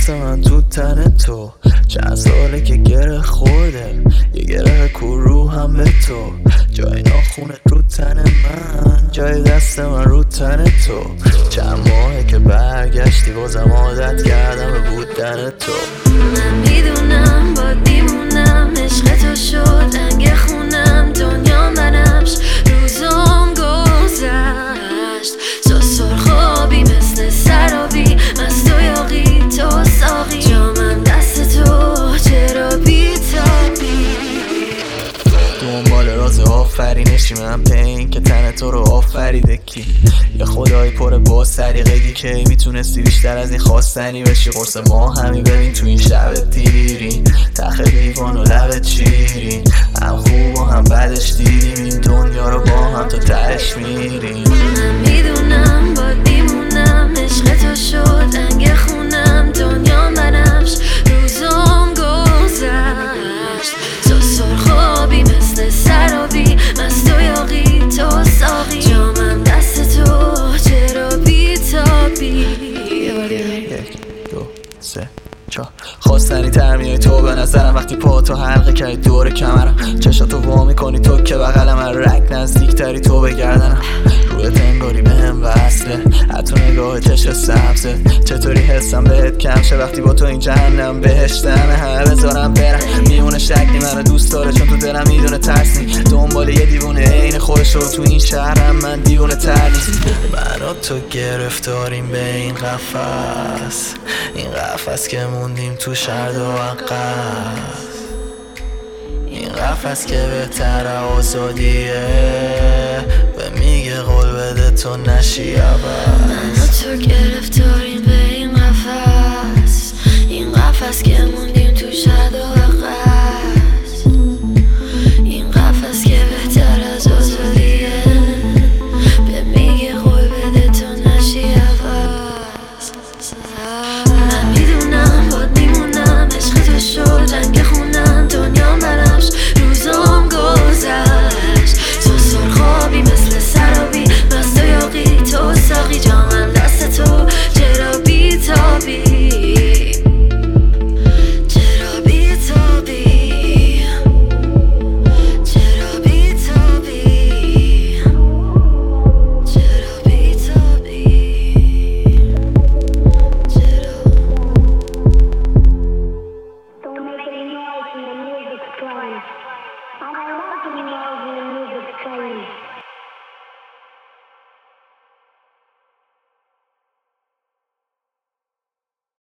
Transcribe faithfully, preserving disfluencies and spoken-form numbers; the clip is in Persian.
دست من تو تن تو، چند ساله که گره خورده، یه گره کرو هم به تو، جای ناخونت رو تن من، جای دست من رو تن تو. چند ماهه که برگشتی بازم عادت کردم به بودن تو. من میدونم باید میمونم، عشق تو شد انگ خونم، دنیا منمش روزام گذشت. تو سرخابی مثل سرابی، مست و یاقی تو ساقی، جامم دست تو چرا بیتابی. دنبال راز آفرینشی من پین که تن تو رو آفریده کی، یه خدایی پر با سریقگی که میتونستی بیشتر از این خواستنی بشی. قرص ما همی ببین تو این شب دیری، تخ لیوان و لبت چیری، هم خوب و هم بدش دیدیم این دنیا رو با هم تا تهش میریم. من میدونم باید میمونم، عشق تو شد انگ خونم، دنیا منمش روزام گذشت. تو سرخابی مثل سرابی، مست و یاقی تو ساقی، جامم دست تو چرا بیتابی. یک دو سه چهار خواستنی تر میای تو به نظرم، وقتی پا تو حلقه کردی دور کمرم، چشاتو وا میکنی تو که بغلم، من رک نزدیک تری تو بگردنم، روی تنگاری به هم وصله، حتی نگاه چشم سبزه، چطوری حسم بهت کم شه وقتی با تو این جهنم بهشتمه. همه بذارم برم میونه شکلی منو دوست داره، چون تو دلم میدونه ترس نی، دنبال یه دیوونه عین خودش رو تو این شهرم، من دیوونه تر نیست. من و تو گرفتاریم به این قفس، این قفس که موندیم تو شرد و عقص، این قفس که بهتر آزادیه، به میگه قول بده تو نشی عباس. من و تو گرفتاریم به این قفس، این قفس که موندیم تو شرد و عقص.